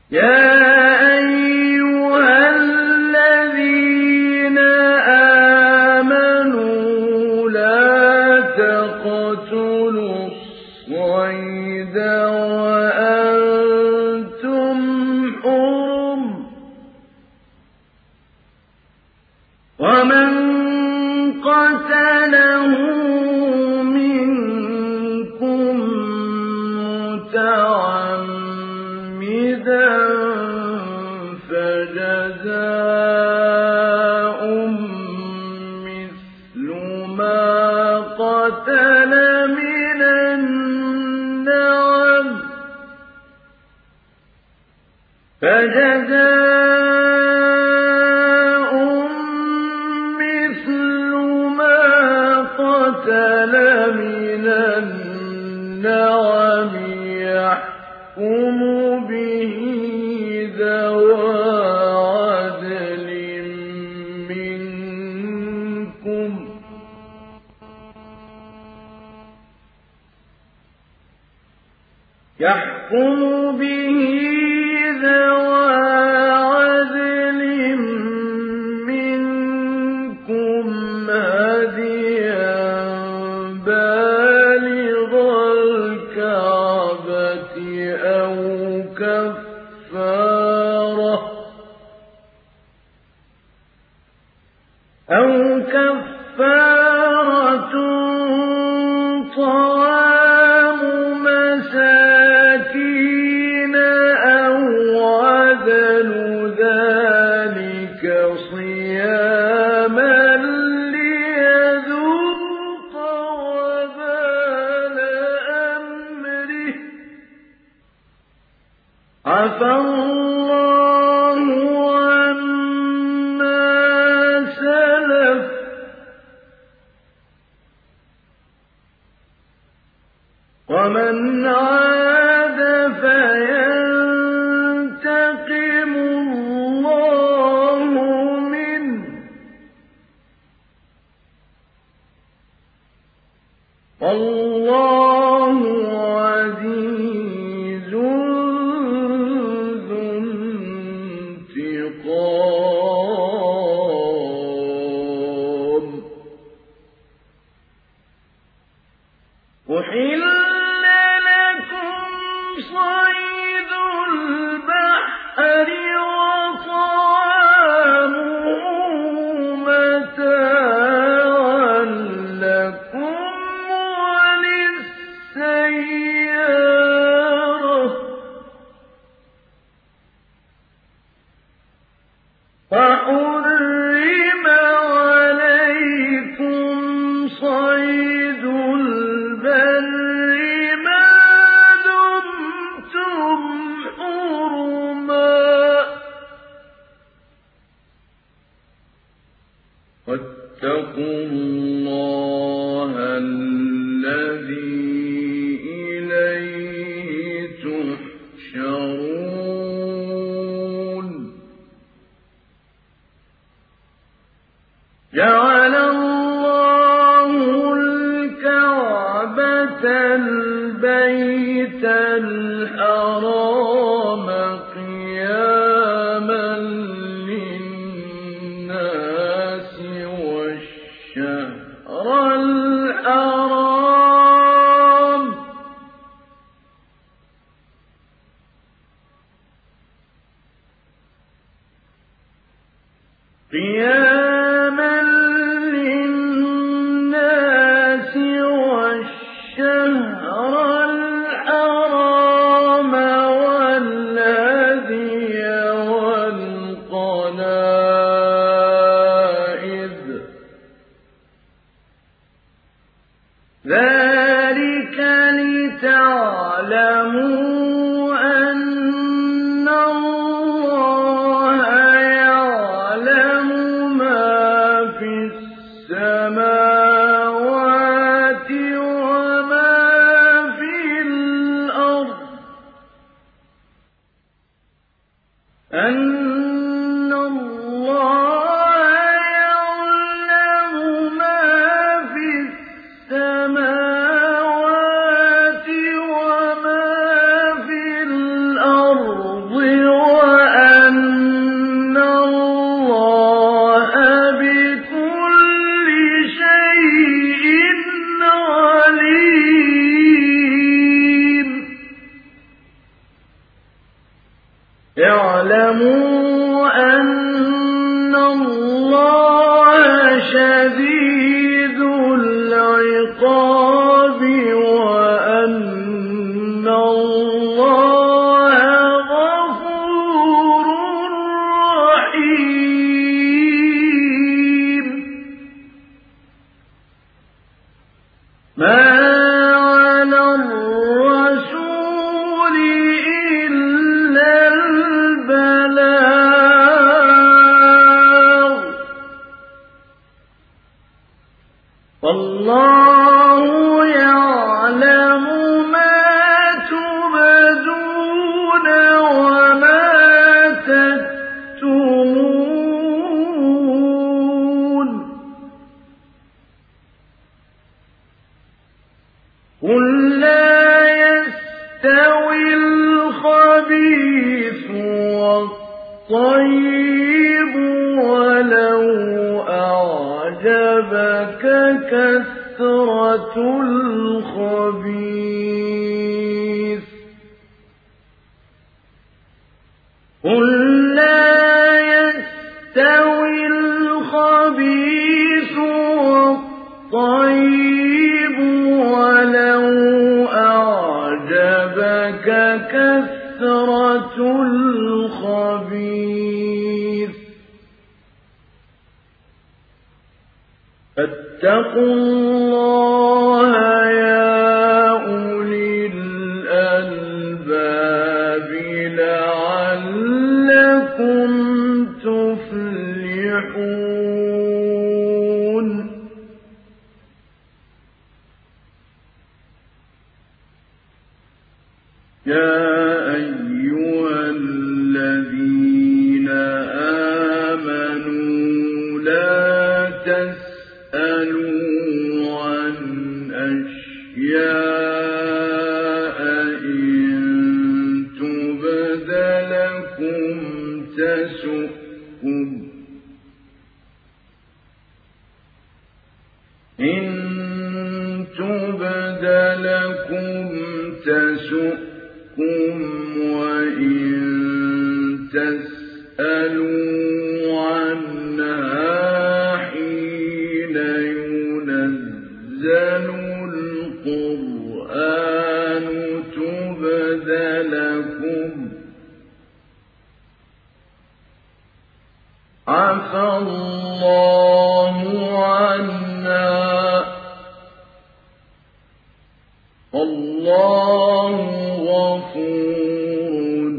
يا أيها الذين آمنوا لا تقتلوا الصيد وأنتم حرم ومن قتله منكم متعمدا فجزاء مثل ما قتل من النعم يحكم به ذوى عدل منكم هديا بالغ الكعبة أو كفارة طعام مساكين أو عدل ذلك صياما ليذوق وبال أمره عفى الله عما سلف ومن عاد فينتقم الله منه والله عزيز ذو انتقام أحل لكم صيد البحر وطعامه متاعا لكم وللسيارة وحرم عليكم صيد البر ما دمتم حرما واتقوا الله الذي إليه تحشرون جعل الله الكعبة البيت الحرام قياما للناس والشهر الحرام قياما للناس والشهر الحرام والهدي والقلائد ذلك لتعلموا أن الله يعلم ما في السماوات وما في الأرض أن الله يعلم ما في السماوات وما في الأرض اعلموا أن الله شديد العقاب وأن الله غفور رحيم. ما على الرسول إلا البلاغ، والله يعلم ما تبدون وما تكتمون. قل لا يستوي الخبيث والطيب ولو أعجبك كثرة الخبيث. قل لا يستوي الخبيث والطيب ولو أعجبك كثرة الخبيث. فاتقوا الله يا أولي الألباب لعلكم تفلحون. يا أيها الذين آمنوا لا تسألوا عن أشياء إن تبد لكم تسؤكم، إن تبد لكم تسؤكم وإن تسألوا عنها حين ينزل القرآن تبد لكم، عفى الله عنها والله غفور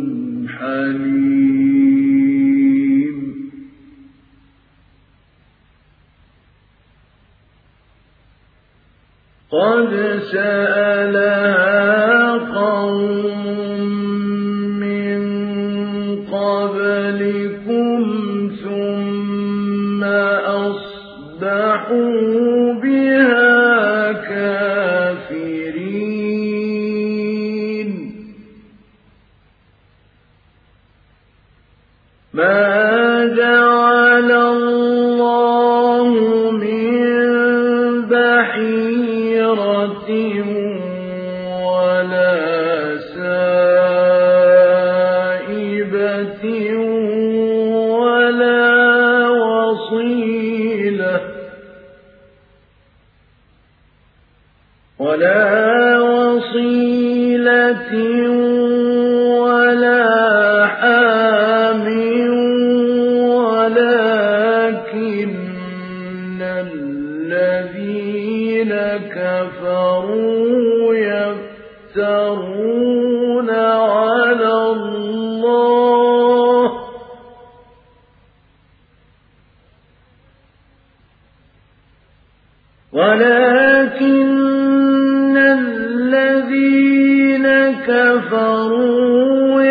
حليم. قد سألها قوم من قبلكم ثم أصبحوا بها كافرين. ما جعل الله من بحيرة ولا سائبة ولا وصيلة ولا حام ولكن الذين كفروا يفترون على الله كفروا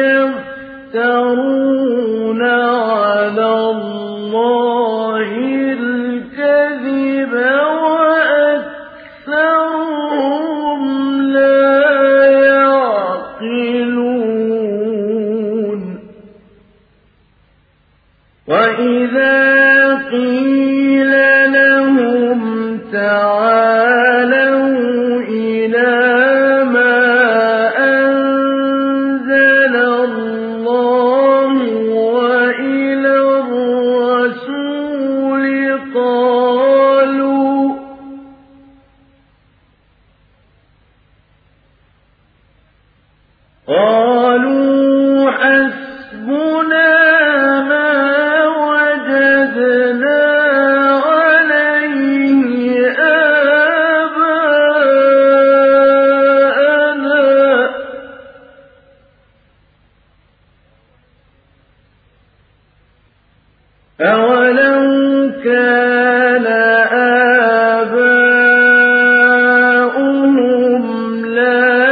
يفترون على الله الكذب وأكثرهم لا يعقلون. وإذا قيل لهم تعالوا إلى ما أنزل الله قالوا حسبنا ما وجدنا عليه آباءنا أولو كان آباؤهم لا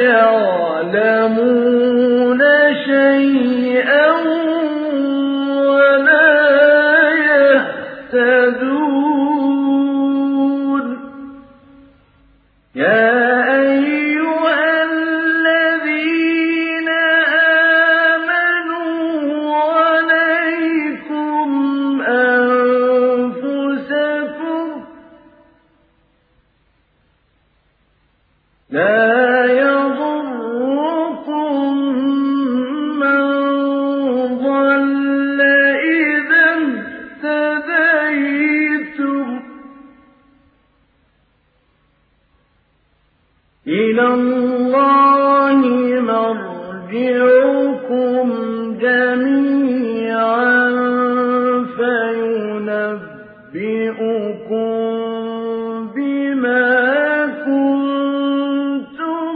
يعلمون شيئا ولا يهتدون يا أيها الذين آمنوا عليكم أنفسكم لا يضركم من ضل إذا اهتديتم إلى الله مرجعكم جميعا فينبئكم بما كنتم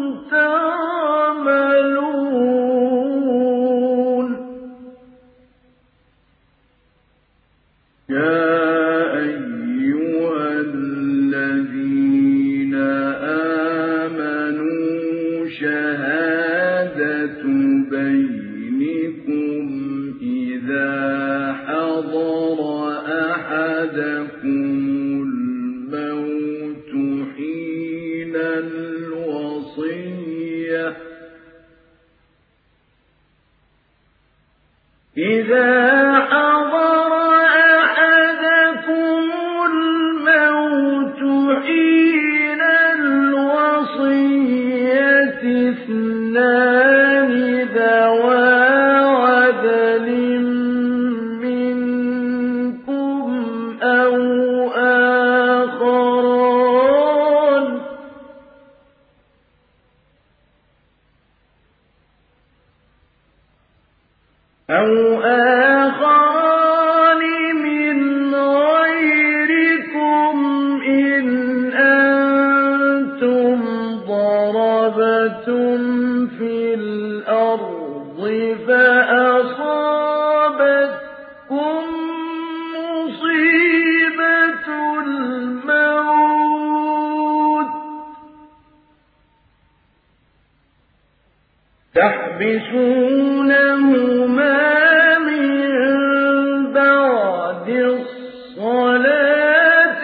تعملون يا أيها الذين آمنوا شهادة بينكم إذا حضر أحدكم الموت حين الوصية إذا حضر أحدكم الموت حين الوصية اثنان ذوى عدل منكم أو آخران من غيركم إن أنتم ضربتم في الأرض فأصابتكم مصيبة الموت تحبسونهما من بعد الصلاة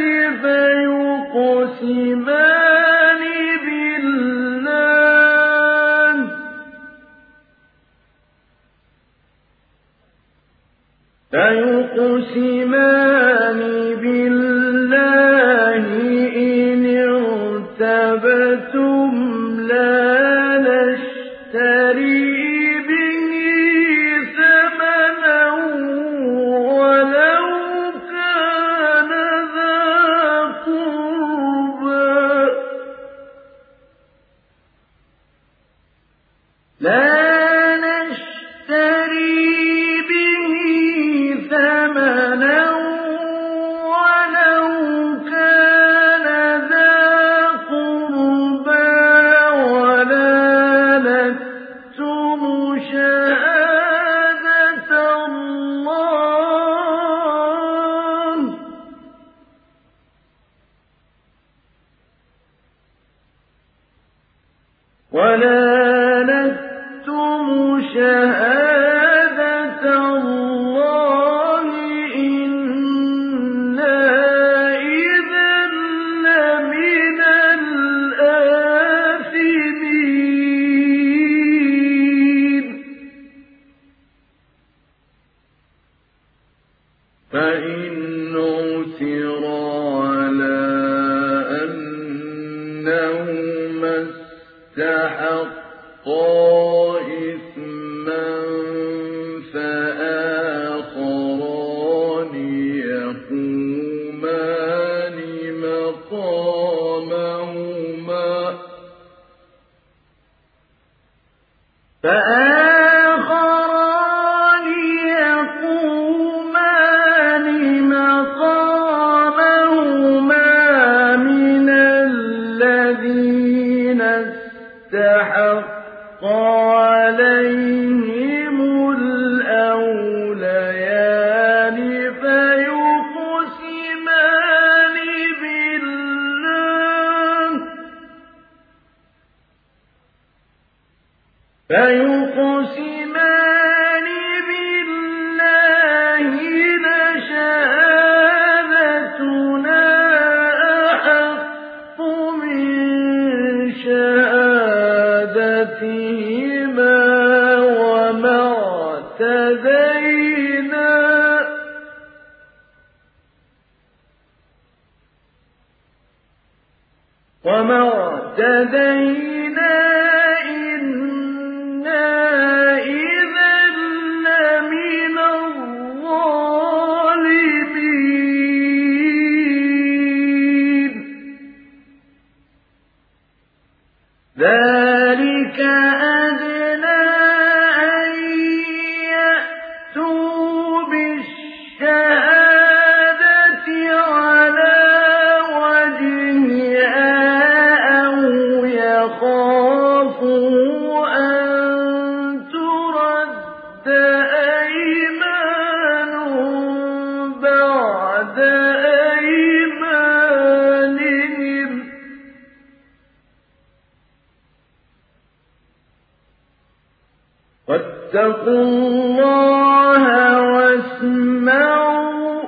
فيقسمان بالله إن ارتبتم لا نشتري به ثمنا ولو كان ذا قربى ولا نكتم شهادة الله إنا إذا لمن الآثمين فإن عثر على أنهما استحقا إثما وآخران يقومان مقامهما من الذين استحق عليهم الأوليان فيقسمان بالله لشهادتنا أحق من شهادتهما وما اعتدينا إنا إذا لمن الظالمين ذلك أدنى أن يأتوا بالشهادة على وجهها أو يخافوا أن ترد أيمان بعد أيمانهم واتقوا الله واسمعوا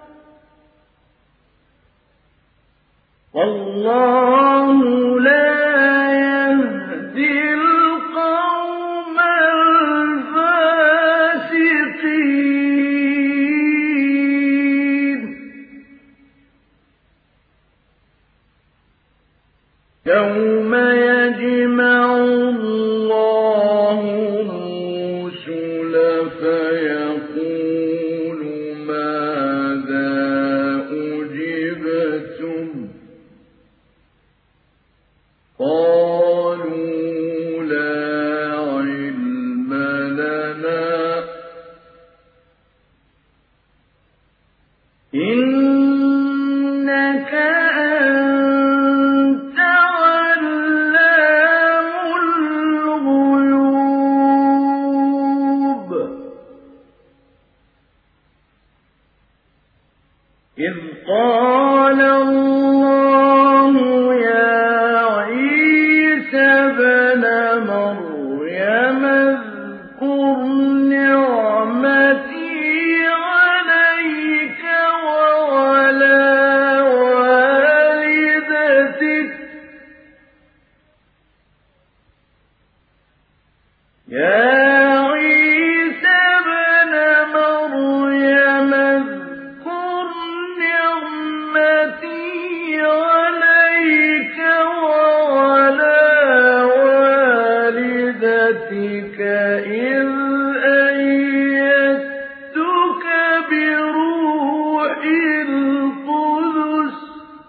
والله لا يهدي القوم الفاسقين يوم يجمع الله الرسل فيقول ماذا أجبتم قالوا لا علم لنا إنك أنت علام الغيوب إذ قال الله يا عيسى ابن مريم اذكر نعمتي عليك وعلى والدتك يا عيسى ابن مريم اذكر نعمتي عليك وعلى والدتك إذ أيدتك بروح القدس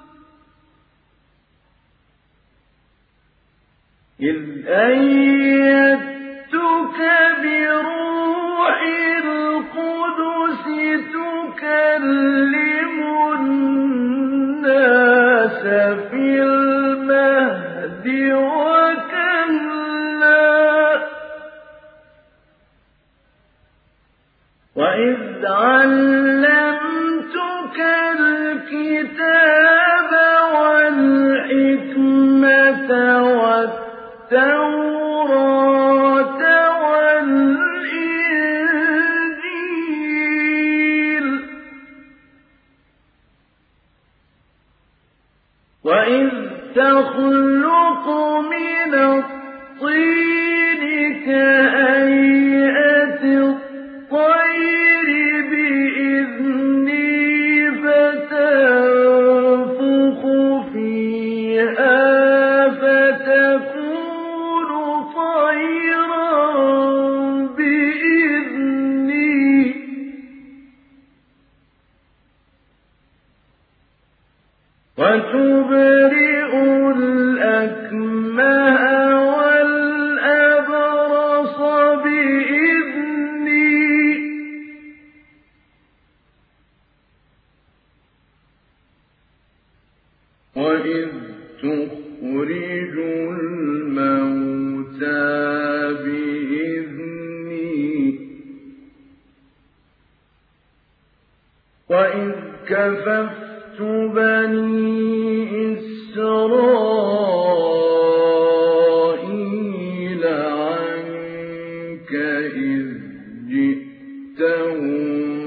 تكلم الناس في المهد وكهلا وإذ علمتك الكتاب والحكمة والتوراة والإنجيل وإذ تخلق من الطين كهيئة الطير بإذني فتنفخ فيها فتكون وَإِذْ كَفَفْتُ بَنِي إِسْرَائِيلَ عَنكَ إِذْ جِئْتَهُم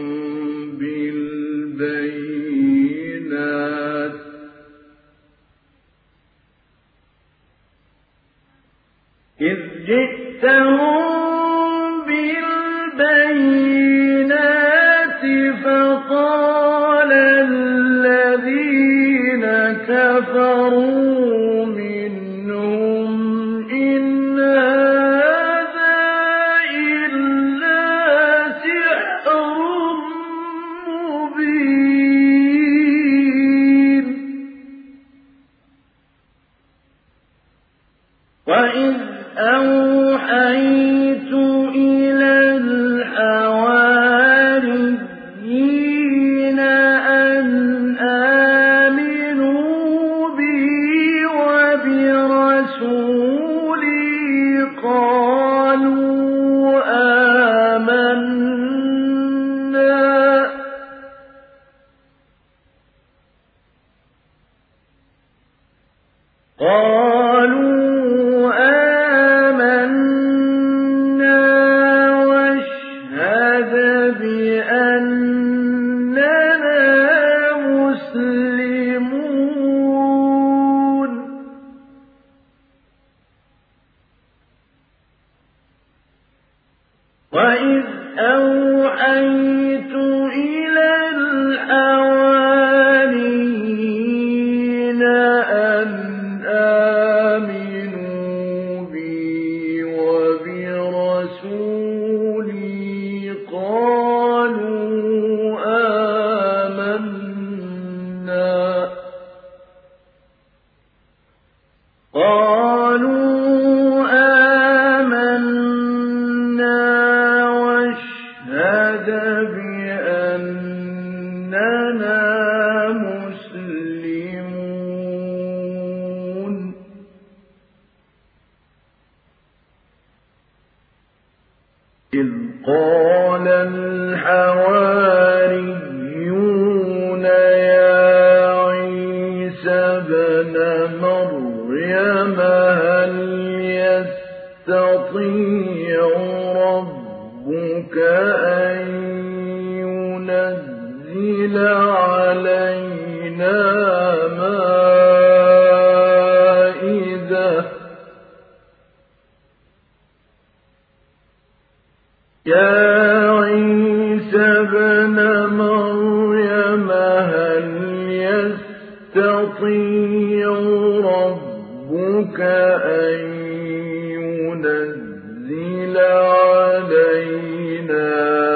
بالبينات فقال الذين كفروا منهم إن هذا إلا سحر مبين وإذ أوحيت إلى الحواريين أن آمنوا بي وبرسولي قالوا واشهد بأننا مسلمون وإذ أوحيت إلى الحواريين أن آمنوا بي وبرسولي قالوا آمنا واشهد بأننا مسلمون إذ قال الحواريون يا عيسى ابن مريم هل يستطيع ربك أن ينزل علينا مائدة يا عيسى ابن مريم هل يستطيع ربك أن ينزل علينا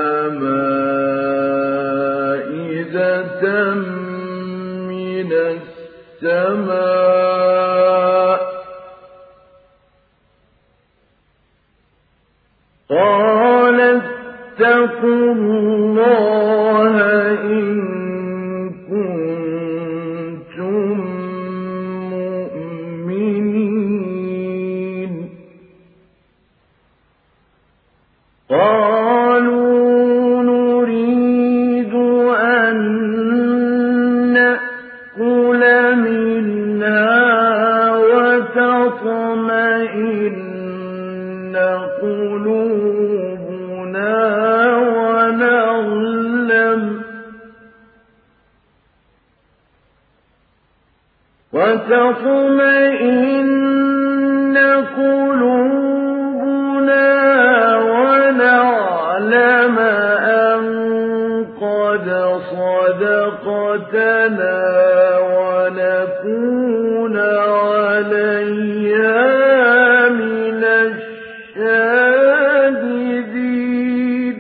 مائدة من السماء قال اتقوا الله إن كنتم مؤمنين قالوا نريد أن نأكل منها وتطمئن قلوبنا ونعلم أن قد صدقتنا ونكون عليها من الشاهدين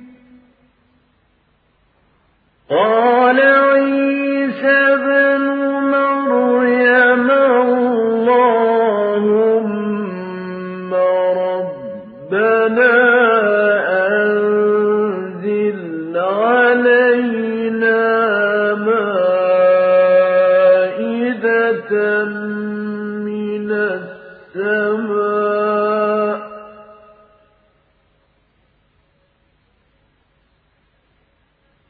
قال عيسى ابن مريم اللهم ربنا أنزل علينا مائدة من السماء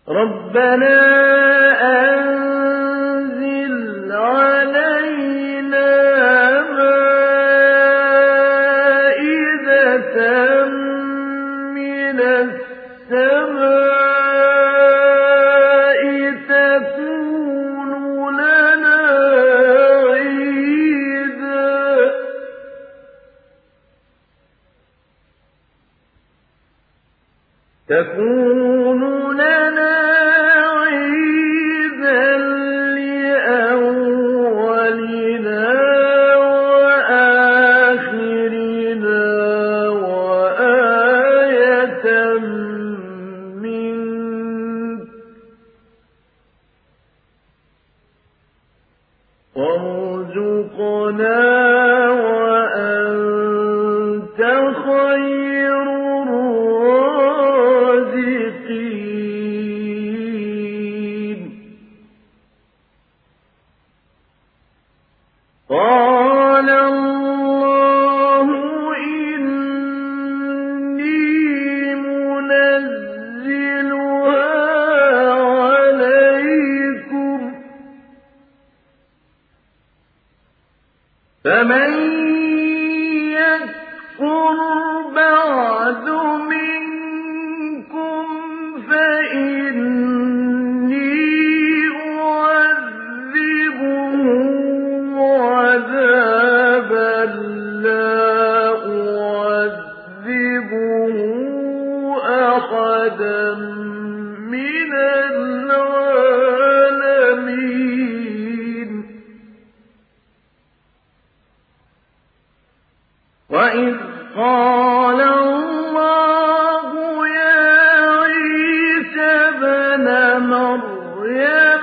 ربنا أنزل علينا مائدة من السماء تكون لنا عيدا لأولنا وآخرنا وآية منك وارزقنا وأنت خير الرازقين. قال الله إني منزلها عليكم فمن يكفر بعد منكم فإني أعذبه عذابا لا أعذبه أحدا من العالمين. وإذ قال الله يا عيسى ابن مريم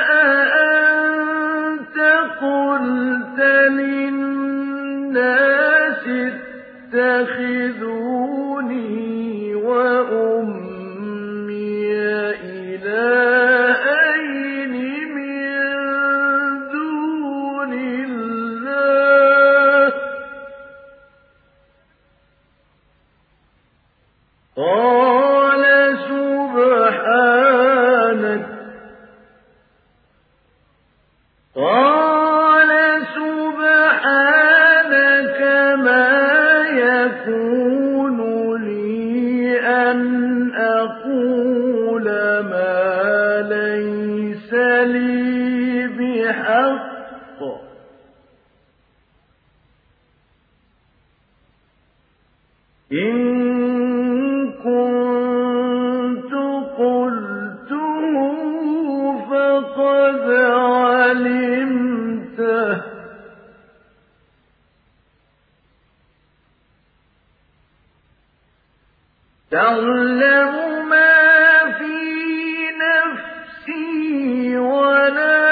أأنت قلت للناس اتخذوني وأمي إلهين من دون الله قال سبحانك ما يكون لي أن أقول ما ليس لي بحق إن كنت قلته فقد علمته تعلم ما في نفسي ولا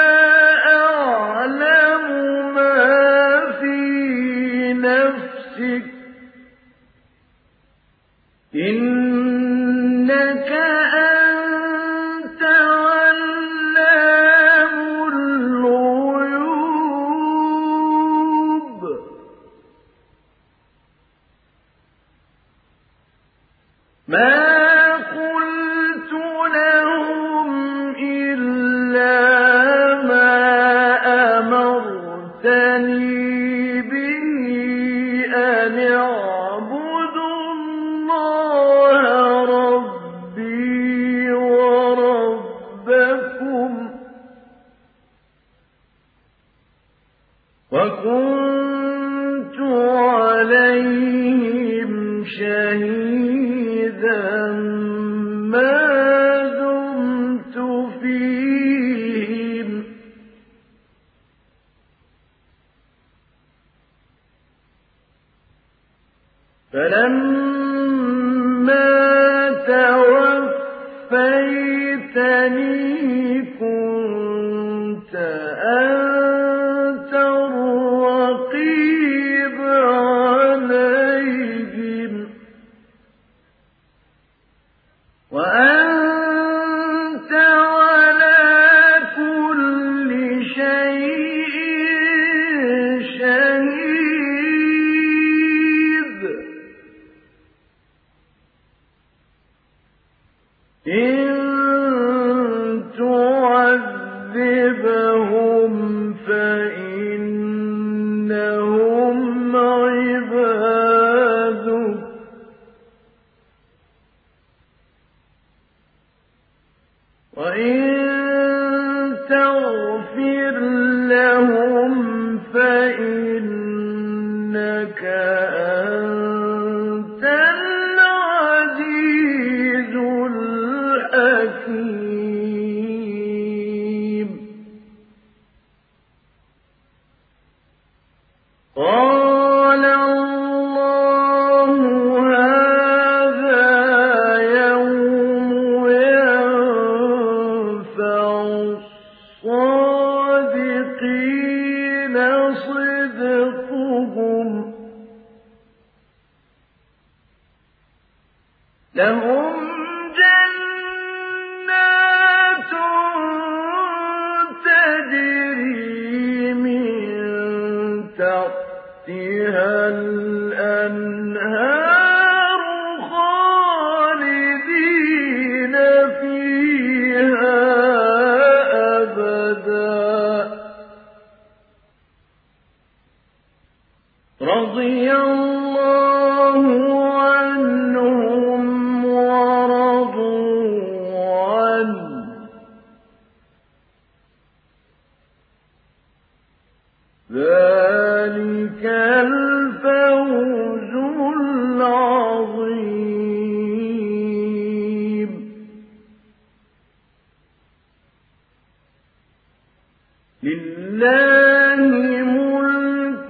أعلم ما في نفسك إنك أنت علام الغيوب. ما قلت لهم إلا ما أمرتني به أن اعبدوا الله ربي وربكم وكنت عليهم شهيدا ما دمت فيهم فلما توفيتني كنت أنت الرقيب عليهم وأنت على كل شيء شهيد. إن وَإِن تَغْفِرْ لَهُمْ فَإِنَّكَ أَنتَ الْعَزِيزُ الْحَكِيمُ قَالَ اللَّهُ هَٰذَا يَوْمُ يَنفَعُ الصَّادِقِينَ صِدْقُهُمْ ۚ لَهُمْ جَنَّاتٌ تَجْرِي مِن تَحْتِهَا الْأَنْهَارُ خَالِدِينَ فِيهَا أَبَدًا ۖ رَّضِيَ اللَّهُ عَنْهُمْ وَرَضُوا عَنْهُ ۚ ذَٰلِكَ الْفَوْزُ الْعَظِيمُ لِلَّهِ مُلْكُ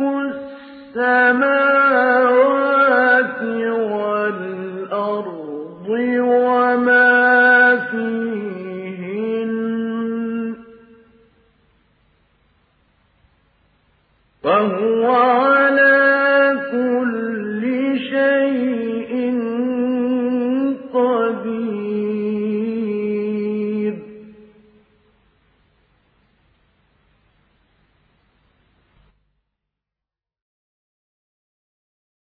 السَّمَاوَاتِ وَالْأَرْضِ وَمَا